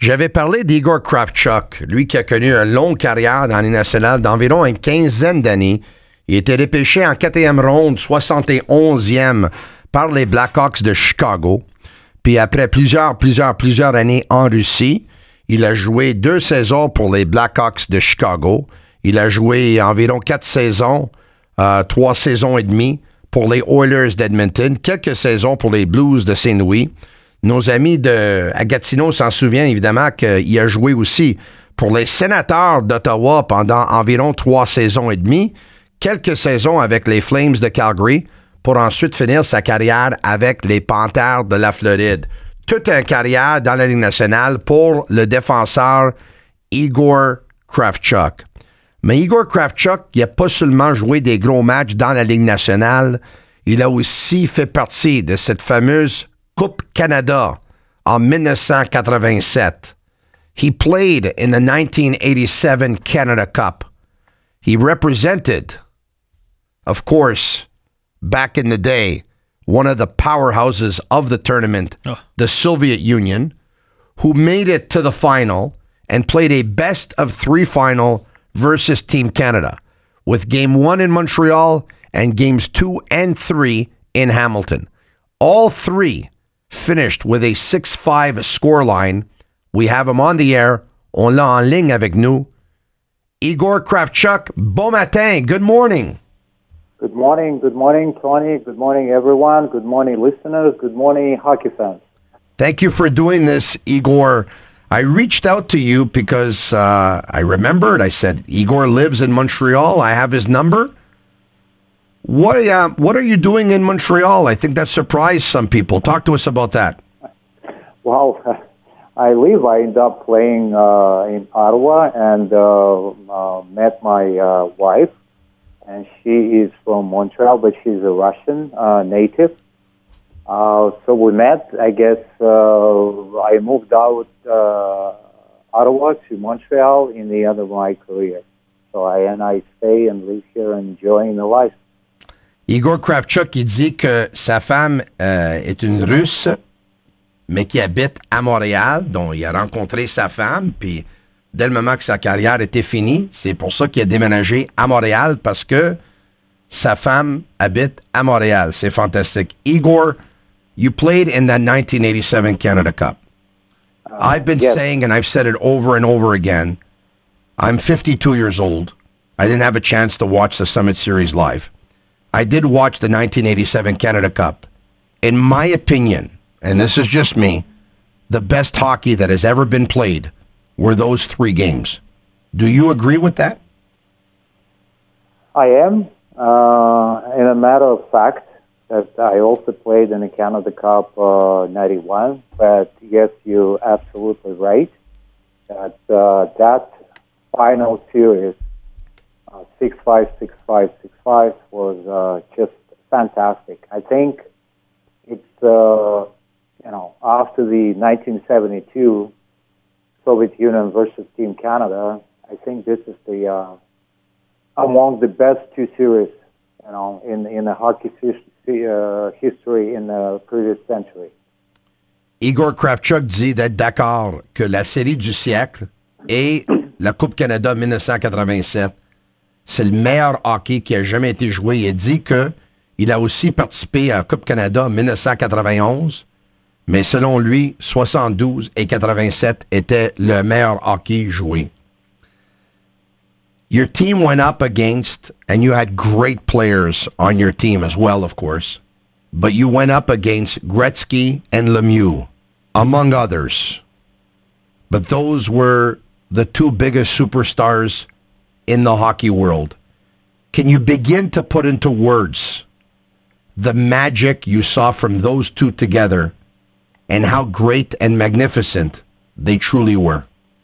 J'avais parlé d'Igor Kravchuk, lui qui a connu une longue carrière dans les nationales d'environ une quinzaine d'années. Il a été repêché en quatrième ronde, 71e par les Blackhawks de Chicago. Puis après plusieurs années en Russie, il a joué 2 saisons pour les Blackhawks de Chicago. Il a joué environ 4 saisons, 3 saisons et demie pour les Oilers d'Edmonton, quelques saisons pour les Blues de Saint-Louis. Nos amis à Gatineau s'en souviennent évidemment qu'il a joué aussi pour les Sénateurs d'Ottawa pendant environ 3 saisons et demie, quelques saisons avec les Flames de Calgary, pour ensuite finir sa carrière avec les Panthers de la Floride. Toute une carrière dans la Ligue nationale pour le défenseur Igor Kravchuk. Mais Igor Kravchuk, il n'a pas seulement joué des gros matchs dans la Ligue nationale, il a aussi fait partie de cette fameuse Coupe Canada en 1987. He played in the 1987 Canada Cup. He represented, of course, back in the day, one of the powerhouses of the tournament, the Soviet Union, who made it to the final and played a best-of-3 final versus Team Canada, with Game 1 in Montreal and Games 2 and 3 in Hamilton. All 3 finished with a 6-5 scoreline. We have him on the air. On l'a en ligne avec nous. Igor Kravchuk, bon matin. Good morning. Good morning, Tony. Good morning, everyone. Good morning, listeners. Good morning, hockey fans. Thank you for doing this, Igor. I reached out to you because I remembered. I said, Igor lives in Montreal. I have his number. What are you doing in Montreal? I think that surprised some people. Talk to us about that. Well, I ended up playing in Ottawa and met my wife. And she is from Montreal, but she's a Russian native. So we met. I guess I moved out Ottawa to Montreal in the end of my career. So I stay and live here, enjoying the life. Igor Kravchuk, il dit que sa femme est une Russe, mais qui habite à Montréal, dont il a rencontré sa femme, puis dès le moment que sa carrière était finie, c'est pour ça qu'il a déménagé à Montréal, parce que sa femme habite à Montréal. C'est fantastique. Igor, you played in that 1987 Canada Cup. I've been saying, and I've said it over and over again, I'm 52 years old. I didn't have a chance to watch the Summit Series live. I did watch the 1987 Canada Cup. In my opinion, and this is just me, the best hockey that has ever been played were those 3 games. Do you agree with that? I am. In a matter of fact, that I also played in the Canada Cup 91. But yes, you're absolutely right. That final series, 6-5, 6-5, 6-5, was just fantastic. I think it's after the 1972 Soviet Union versus Team Canada, I think this is the among the best 2 series, in the hockey history in the previous century. Igor Kravchuk dit d'être d'accord que la série du siècle et la Coupe Canada 1987, c'est le meilleur hockey qui a jamais été joué. Il a dit qu'il a aussi participé à la Coupe Canada 1991, mais selon lui, 72 et 87 étaient le meilleur hockey joué. Your team went up against, and you had great players on your team as well, of course, but you went up against Gretzky and Lemieux, among others. But those were the 2 biggest superstars in the hockey world. Can you begin to put into words the magic you saw from those 2 together and how great and magnificent they truly were?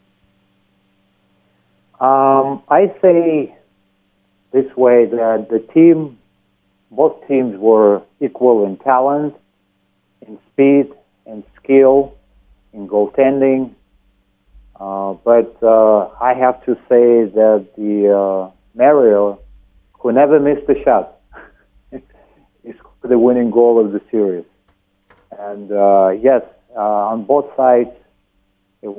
I say this way that both teams were equal in talent, in speed, in skill, in goaltending. But I have to say that the Mario, who never missed a shot, is the winning goal of the series. And yes, on both sides, it was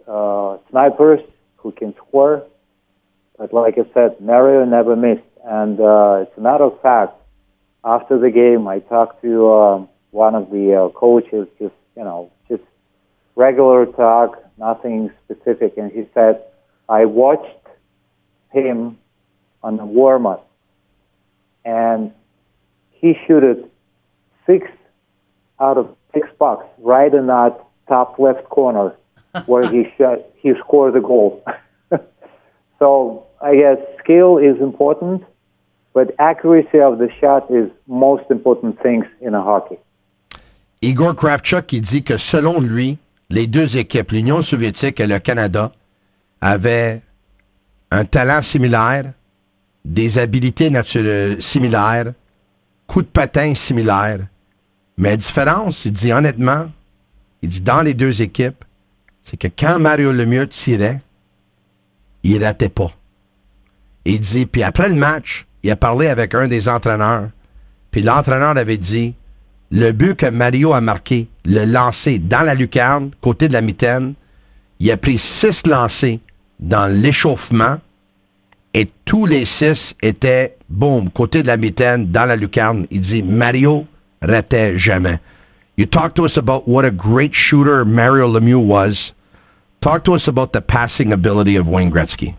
snipers who can score. But like I said, Mario never missed. And as a matter of fact, after the game, I talked to one of the coaches, just regular talk, nothing specific. And he said, I watched him on the warm-up, and he shooted 6 out of 6 pucks right in that top left corner where he scored the goal. So I guess skill is important, but accuracy of the shot is most important things in a hockey. Igor Kravchuk, il dit que selon lui, les deux équipes, l'Union soviétique et le Canada, avaient un talent similaire, des habiletés similaires, coups de patin similaires. Mais la différence, il dit honnêtement, il dit dans les deux équipes, c'est que quand Mario Lemieux tirait, il ratait pas. Il dit, puis après le match, il a parlé avec un des entraîneurs, puis l'entraîneur avait dit, le but que Mario a marqué, le lancer dans la lucarne, côté de la mitaine, il a pris 6 lancers dans l'échauffement et tous les 6 étaient, boum, côté de la mitaine, dans la lucarne. Il dit, Mario ratait jamais. You talk to us about what a great shooter Mario Lemieux was. Talk to us about the passing ability of Wayne Gretzky.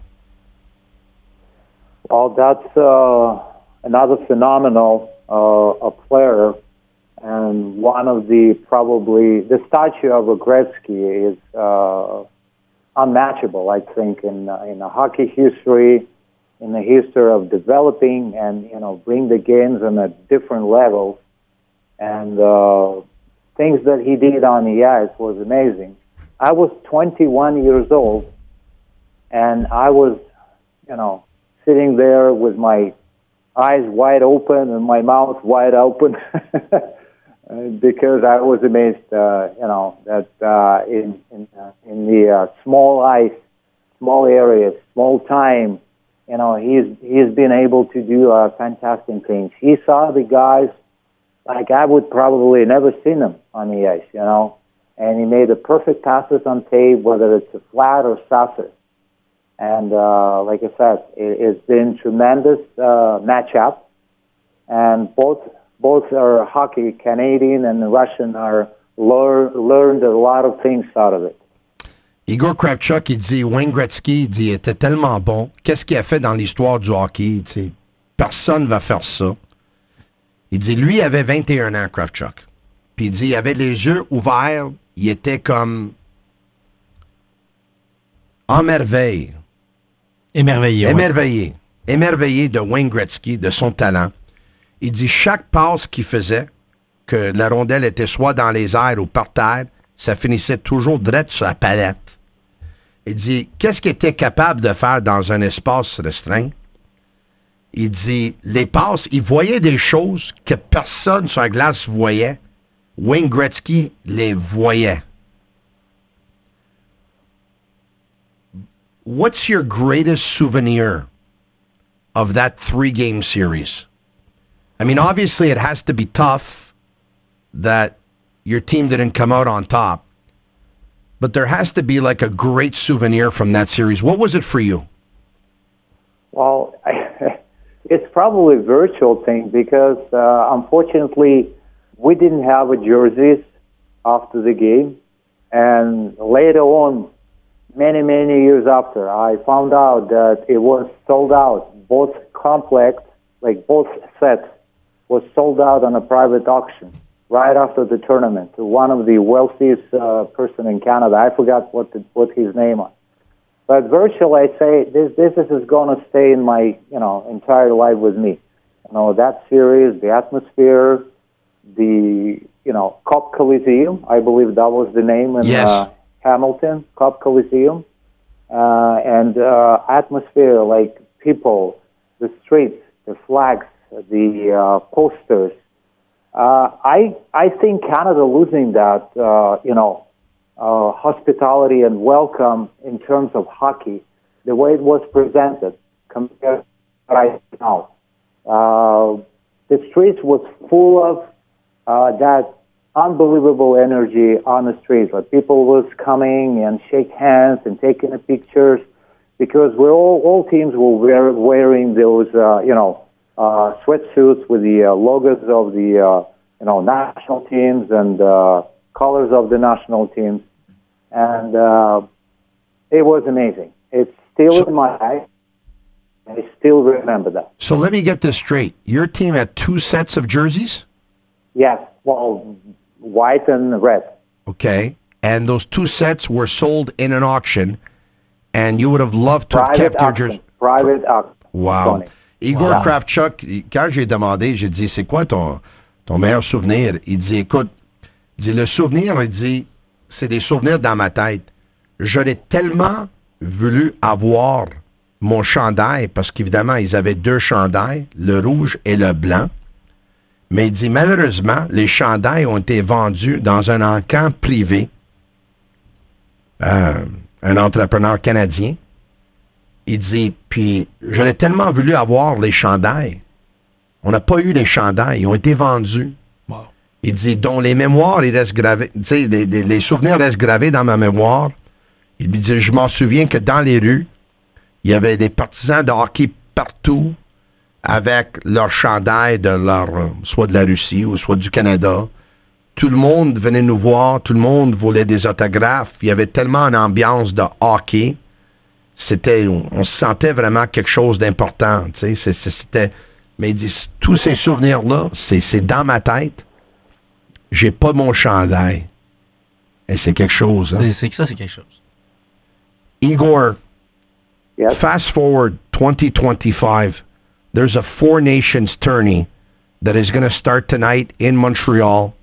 Well, that's another phenomenal a player, and one of probably the statue of a Gretzky is unmatchable, I think, in the hockey history, in the history of developing and bring the games on a different level, and things that he did on the ice was amazing. I was 21 years old, and I was, sitting there with my eyes wide open and my mouth wide open because I was amazed, that in the small ice, small areas, small time, he's been able to do fantastic things. He saw the guys like I would probably never seen them on the ice, and he made the perfect passes on tape, whether it's a flat or saucer. And like I said, it's been tremendous matchup. And both are hockey, Canadian and Russian, are learned a lot of things out of it. Igor Kravchuk, il dit, Wayne Gretzky, il dit, était tellement bon. Qu'est-ce qu'il a fait dans l'histoire du hockey? T'sais, personne ne va faire ça. Il dit, lui avait 21 ans, Kravchuk. Puis il dit, il avait les yeux ouverts. Il était comme en merveille. Émerveillé. Émerveillé. Émerveillé de Wayne Gretzky, de son talent. Il dit chaque passe qu'il faisait, que la rondelle était soit dans les airs ou par terre, ça finissait toujours direct sur la palette. Il dit, qu'est-ce qu'il était capable de faire dans un espace restreint? Il dit, les passes, il voyait des choses que personne sur la glace voyait. Wayne Gretzky les voyait. What's your greatest souvenir of that 3-game series? I mean, obviously it has to be tough that your team didn't come out on top, but there has to be like a great souvenir from that series. What was it for you? Well, it's probably a virtual thing because unfortunately we didn't have a jerseys after the game, and later on, many years after, I found out that it was sold out. Both complex, like both sets, was sold out on a private auction right after the tournament to one of the wealthiest person in Canada. I forgot what his name was. But virtually, I say this is going to stay in my entire life with me. That series, the atmosphere, the Cop Coliseum. I believe that was the name in Yes. Hamilton, Cop Coliseum, and atmosphere, like people, the streets, the flags, the posters. I think Canada losing that, hospitality and welcome in terms of hockey, the way it was presented compared to right now. The streets was full of that unbelievable energy on the streets. Like people was coming and shake hands and taking the pictures because we're all teams were wearing those sweatsuits with the logos of the national teams and colors of the national teams, and it was amazing. It's still in my eye. I still remember that. So let me get this straight. Your team had 2 sets of jerseys? Yes, well, white and red. Okay. And those 2 sets were sold in an auction, and you would have loved to have kept your jersey. Private auction. Wow. Tony. Igor Kravchuk, quand j'ai demandé, j'ai dit, c'est quoi ton meilleur souvenir? Il dit, écoute, le souvenir, il dit, c'est des souvenirs dans ma tête. Je l'ai tellement voulu avoir mon chandail, parce qu'évidemment, ils avaient 2 chandails, le rouge et le blanc. Mais il dit, malheureusement, les chandails ont été vendus dans un encan privé. Un entrepreneur canadien. Il dit, puis je l'ai tellement voulu avoir les chandails. On n'a pas eu les chandails, ils ont été vendus. Wow. Il dit, dont les mémoires, ils restent gravés, tu sais, les souvenirs restent gravés dans ma mémoire. Il dit, je m'en souviens que dans les rues, il y avait des partisans de hockey partout avec leur chandail de soit de la Russie ou soit du Canada. Tout le monde venait nous voir, tout le monde voulait des autographes. Il y avait tellement une ambiance de hockey. On se sentait vraiment quelque chose d'important. Tu sais, c'était. Mais il dit, tous ces souvenirs-là, c'est dans ma tête. J'ai pas mon chandail. Et c'est quelque chose. Hein? C'est quelque chose. Igor, Yes. fast forward 2025, there's a 4 Nations tourney that is going to start tonight in Montreal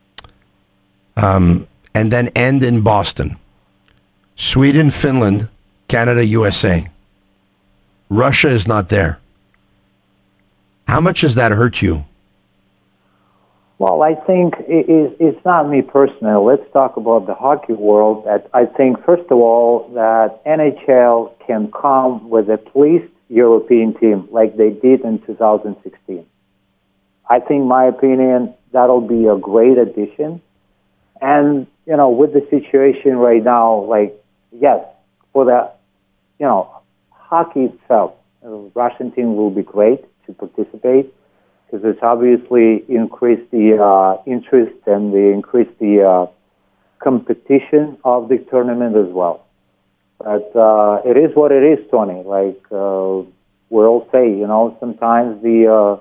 and then end in Boston. Sweden, Finland, Canada, USA. Russia is not there. How much does that hurt you? Well, I think it's not me personally. Let's talk about the hockey world. I think, first of all, that NHL can come with at least European team like they did in 2016. I think, my opinion, that'll be a great addition. And, with the situation right now, like, yes, for the, hockey itself, the Russian team will be great to participate, because it's obviously increased the interest and they increased the competition of the tournament as well. But it is what it is, Tony. Like we all say, sometimes the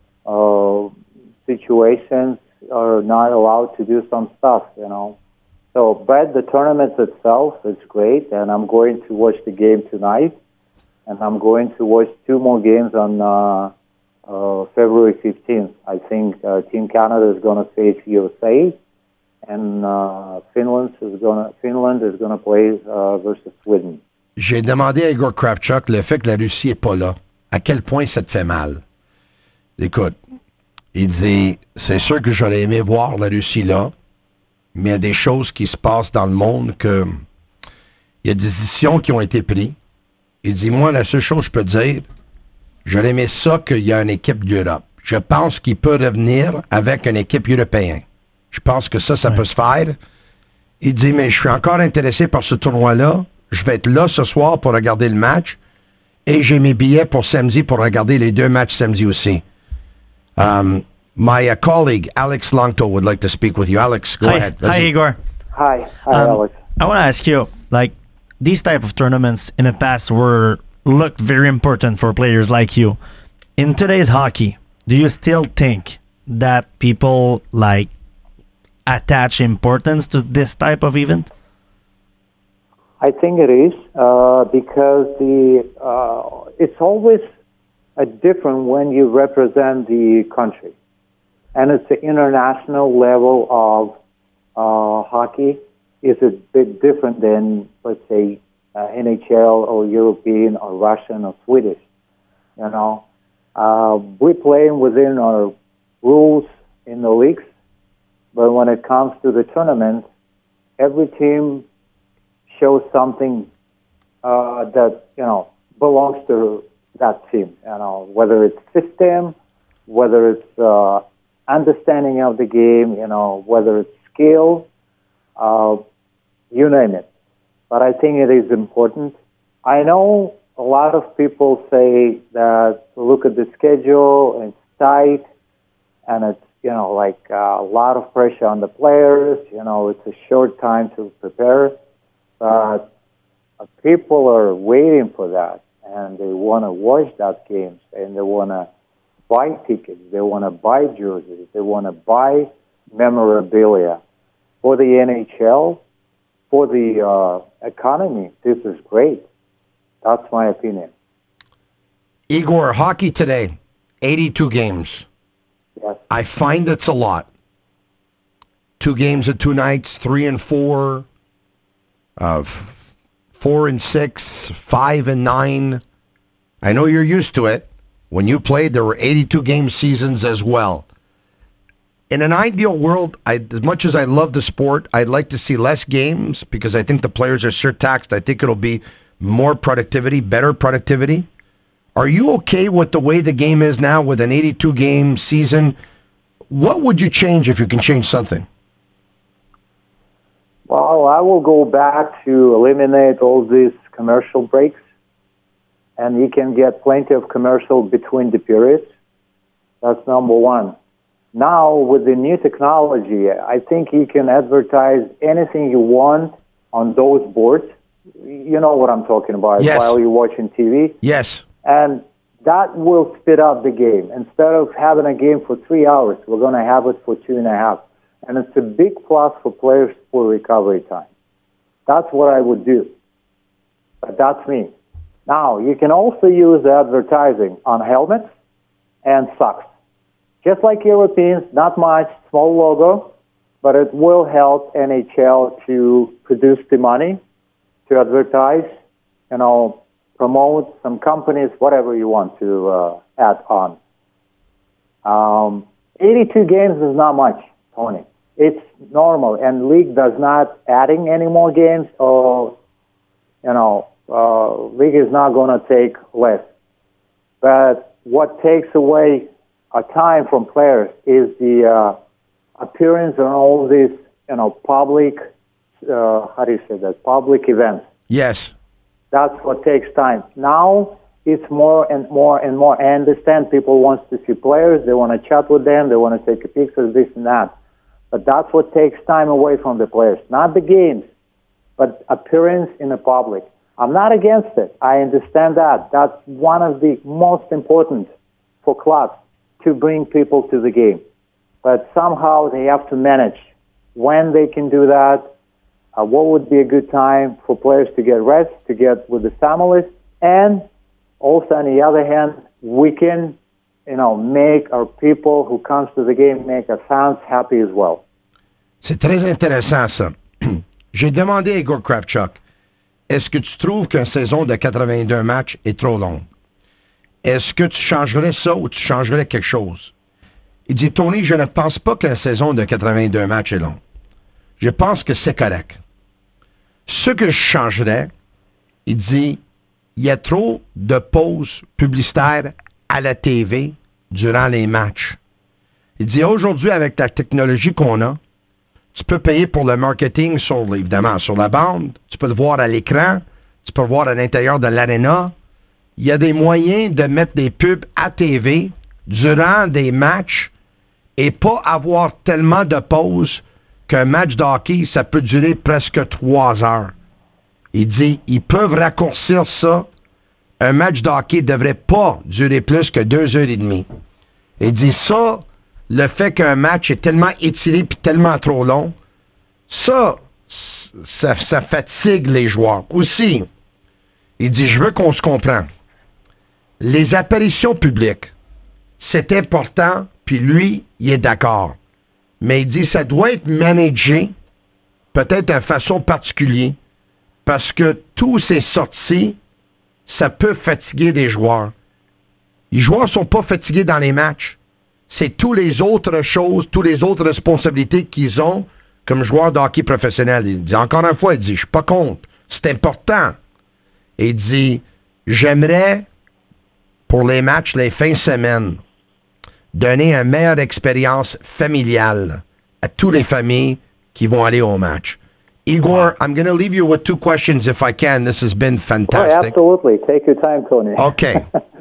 situations are not allowed to do some stuff, So, but the tournament itself is great, and I'm going to watch the game tonight, and I'm going to watch 2 more games on February 15th. I think Team Canada is going to face USA, and Finland is going to play versus Sweden. J'ai demandé à Igor Kravchuk le fait que la Russie n'est pas là. À quel point ça te fait mal? Écoute, il dit, c'est sûr que j'aurais aimé voir la Russie là, mais il y a des choses qui se passent dans le monde que il y a des décisions qui ont été prises. Il dit, moi, la seule chose que je peux dire, j'aurais aimé ça qu'il y a une équipe d'Europe. Je pense qu'il peut revenir avec une équipe européenne. Je pense que ça peut se faire. Il dit, mais je suis encore intéressé par ce tournoi-là. Je vais être là ce soir pour regarder le match. Et j'ai mes billets pour samedi pour regarder les 2 matchs samedi aussi. My colleague, Alex Langto, would like to speak with you. Alex, go ahead. Hi, Igor. Hi, Alex. I want to ask you, like, these type of tournaments in the past looked very important for players like you. In today's hockey, do you still think that people attach importance to this type of event? I think it is because it's always a different when you represent the country, and it's the international level of hockey is a bit different than, let's say, NHL or European or Russian or Swedish. We play within our rules in the leagues, but when it comes to the tournament, every team shows something that belongs to that team. Whether it's system, whether it's understanding of the game, whether it's skill, you name it. But I think it is important. I know a lot of people say that look at the schedule and it's tight and it's, a lot of pressure on the players. It's a short time to prepare. But people are waiting for that and they want to watch that games and they want to buy tickets. They want to buy jerseys. They want to buy memorabilia for the NHL, for the economy. This is great. That's my opinion. Igor, hockey today, 82 games. Yes. I find it's a lot. 2 games of 2 nights, 3 and 4, 4 and 6, 5 and 9. I know you're used to it. When you played, there were 82 game seasons as well. In an ideal world, as much as I love the sport, I'd like to see less games because I think the players are surtaxed. I think it'll be more productivity, better productivity. Are you okay with the way the game is now with an 82 game season? What would you change if you can change something? Well, I will go back to eliminate all these commercial breaks, and you can get plenty of commercial between the periods. That's number one. Now, with the new technology, I think you can advertise anything you want on those boards. You know what I'm talking about, yes, while you're watching TV. Yes. And that will speed up the game. Instead of having a game for 3 hours, we're going to have it for 2.5. And it's a big plus for players for recovery time. That's what I would do. But that's me. Now, you can also use advertising on helmets and socks. Just like Europeans, not much, small logo, but it will help NHL to produce the money, to advertise, promote some companies, whatever you want to add on. 82 games is not much, Tony. It's normal, and league does not adding any more games, or, league is not going to take less. But what takes away a time from players is the appearance on all these, public, public events. Yes. That's what takes time. Now it's more and more and more. I understand people want to see players. They want to chat with them. They want to take pictures, this and that. But that's what takes time away from the players. Not the games, but appearance in the public. I'm not against it. I understand that. That's one of the most important for clubs, to bring people to the game. But somehow they have to manage when they can do that. What would be a good time for players to get rest, to get with the families, and also on the other hand, we can, make our people who comes to the game, make our fans happy as well. C'est très intéressant, ça. J'ai demandé à Igor Kravchuk, est-ce que tu trouves qu'une saison de 82 matchs est trop longue? Est-ce que tu changerais ça ou tu changerais quelque chose? Il dit, Tony, je ne pense pas qu'une saison de 82 matchs est longue. Je pense que c'est correct. Ce que je changerais, il dit, il y a trop de pauses publicitaires à la TV durant les matchs. Il dit, aujourd'hui, avec la technologie qu'on a, tu peux payer pour le marketing évidemment, sur la bande, tu peux le voir à l'écran, tu peux le voir à l'intérieur de l'aréna. Il y a des moyens de mettre des pubs à TV durant des matchs et pas avoir tellement de pauses qu'un match de hockey, ça peut durer presque 3 heures. Il dit, ils peuvent raccourcir ça. Un match de hockey ne devrait pas durer plus que 2 heures et demie. Il dit ça, le fait qu'un match est tellement étiré puis tellement trop long, ça fatigue les joueurs. Aussi, il dit, je veux qu'on se comprenne. Les apparitions publiques, c'est important, puis lui, il est d'accord. Mais il dit, ça doit être managé, peut-être de façon particulière, parce que tous ces sorties, ça peut fatiguer des joueurs. Les joueurs ne sont pas fatigués dans les matchs. C'est toutes les autres choses, toutes les autres responsabilités qu'ils ont comme joueurs de hockey professionnel. Il dit, encore une fois, il dit, je suis pas contre. C'est important. Et il dit, j'aimerais, pour les matchs, les fins de semaine, donner une meilleure expérience familiale à toutes les familles qui vont aller au match. Igor, I'm going to leave you with 2 questions if I can. This has been fantastic. Oh, absolutely. Take your time, Tony. Okay.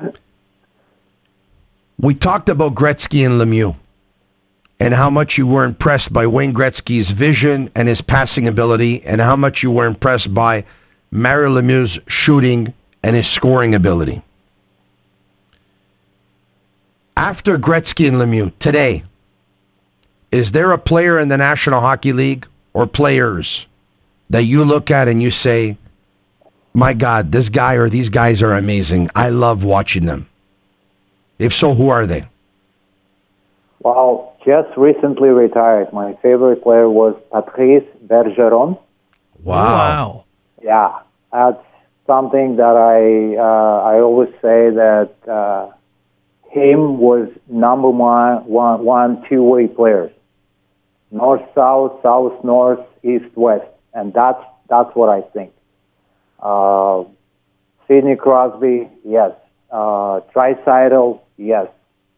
We talked about Gretzky and Lemieux and how much you were impressed by Wayne Gretzky's vision and his passing ability and how much you were impressed by Mario Lemieux's shooting and his scoring ability. After Gretzky and Lemieux, today, is there a player in the National Hockey League or players that you look at and you say, my God, this guy or these guys are amazing. I love watching them. If so, who are they? Well, just recently retired. My favorite player was Patrice Bergeron. Wow. Yeah, that's something that I always say that him was number one two-way players. North-south, south-north, east-west. And that's what I think. Sidney Crosby, yes. Draisaitl, yes.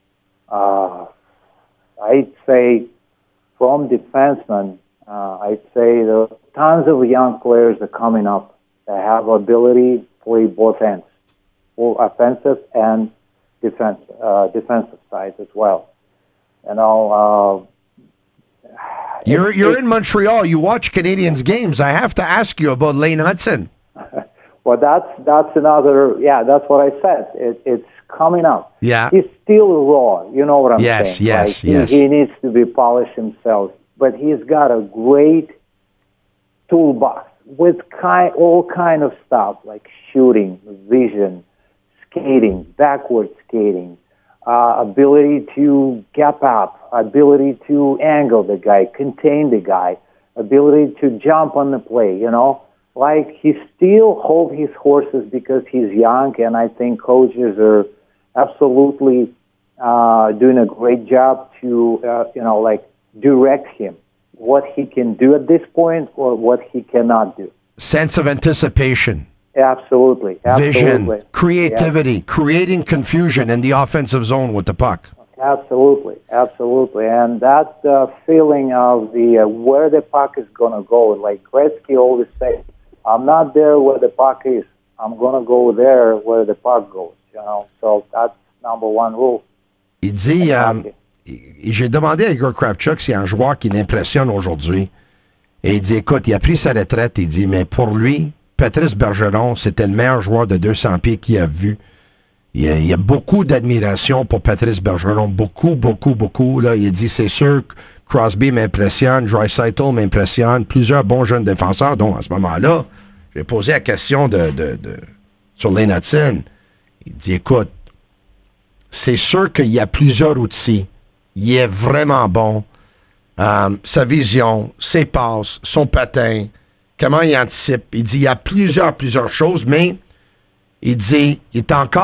I'd say from defensemen, I'd say there are tons of young players that are coming up that have ability to play both ends, both offensive and defensive side as well. You know, You're in Montreal. You watch Canadiens games. I have to ask you about Lane Hudson. Well, that's another. Yeah, that's what I said. It's coming up. Yeah. He's still raw. You know what I'm saying? Yes. He needs to be polished himself, but he's got a great toolbox with all kind of stuff like shooting, vision, skating, backward skating, ability to gap up, ability to angle the guy, contain the guy, ability to jump on the play, you know. Like, he still holds his horses because he's young, and I think coaches are absolutely doing a great job to, direct him, what he can do at this point or what he cannot do. Sense of anticipation. Absolutely. Vision, creativity, creating confusion in the offensive zone with the puck. Absolutely. And that feeling of the where the puck is going to go, like Gretzky always says, I'm not there where the puck is. I'm going to go there where the puck goes. You know, so that's number one rule. Il dit, j'ai demandé à Igor Kravchuk s'il y a un joueur qui l'impressionne aujourd'hui. Et il dit, écoute, il a pris sa retraite. Il dit, mais pour lui, Patrice Bergeron, c'était le meilleur joueur de 200 pieds qu'il a vu. Il y a beaucoup d'admiration pour Patrice Bergeron. Beaucoup. Là, il dit, c'est sûr que Crosby m'impressionne, Draisaitl m'impressionne, plusieurs bons jeunes défenseurs. Donc, à ce moment-là, j'ai posé la question sur Lane Hudson. Il dit, écoute, c'est sûr qu'il y a plusieurs outils. Il est vraiment bon. Sa vision, ses passes, son patin, comment il anticipe. Il dit, il y a plusieurs choses, mais il dit, il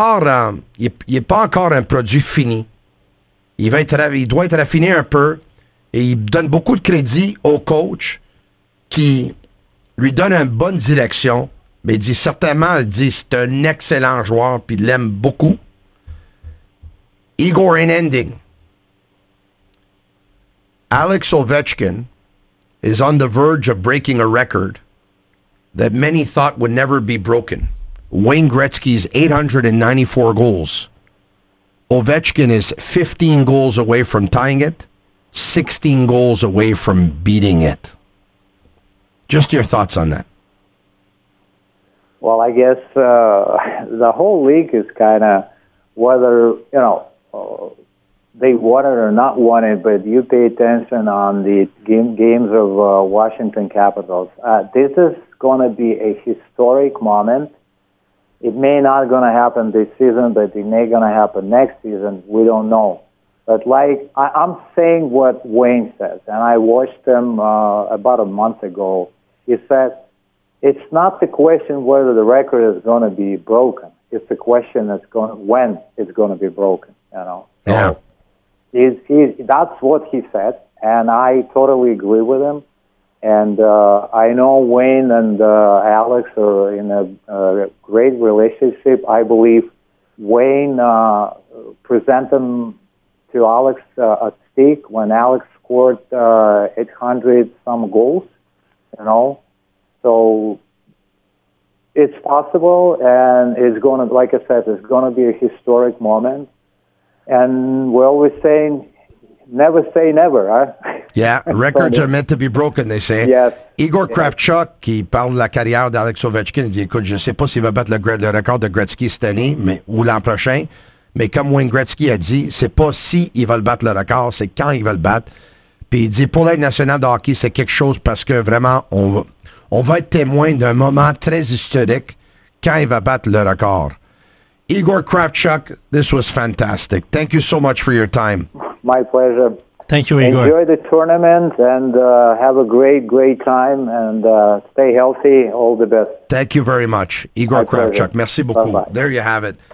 est pas encore un produit fini. Il doit être raffiné un peu et il donne beaucoup de crédit au coach qui lui donne une bonne direction, mais il dit certainement, c'est un excellent joueur puis il l'aime beaucoup. Igor, in ending, Alex Ovechkin is on the verge of breaking a record that many thought would never be broken. Wayne Gretzky's 894 goals. Ovechkin is 15 goals away from tying it, 16 goals away from beating it. Just your thoughts on that. Well, I guess the whole league is kind of whether, they want it or not want it, but you pay attention on the games of Washington Capitals. This is going to be a historic moment. It may not going to happen this season, but it may going to happen next season. We don't know. But I'm saying what Wayne says, and I watched him about a month ago. He said, it's not the question whether the record is going to be broken. It's the question when it's going to be broken. So Yeah. That's what he said, and I totally agree with him. And I know Wayne and Alex are in a great relationship. I believe Wayne presented him to Alex at stake when Alex scored 800 some goals, you know. So it's possible, and it's going to, like I said, it's going to be a historic moment. And we're always saying, never say never, huh? Yeah, records are meant to be broken, they say. Yes. Igor Kravchuk, qui parle de la carrière d'Alex Ovechkin, il dit, écoute, je sais pas s'il va battre le record de Gretzky cette année ou l'an prochain, mais comme Wayne Gretzky a dit, c'est pas si il va le battre le record, c'est quand il va le battre. Puis il dit, pour la Ligue nationale de hockey, c'est quelque chose parce que vraiment, on va être témoin d'un moment très historique quand il va battre le record. Igor Kravchuk, this was fantastic. Thank you so much for your time. My pleasure. Thank you, Igor. Enjoy the tournament and have a great time and stay healthy. All the best. Thank you very much. Igor My pleasure. Kravchuk. Merci beaucoup. Bye-bye. There you have it.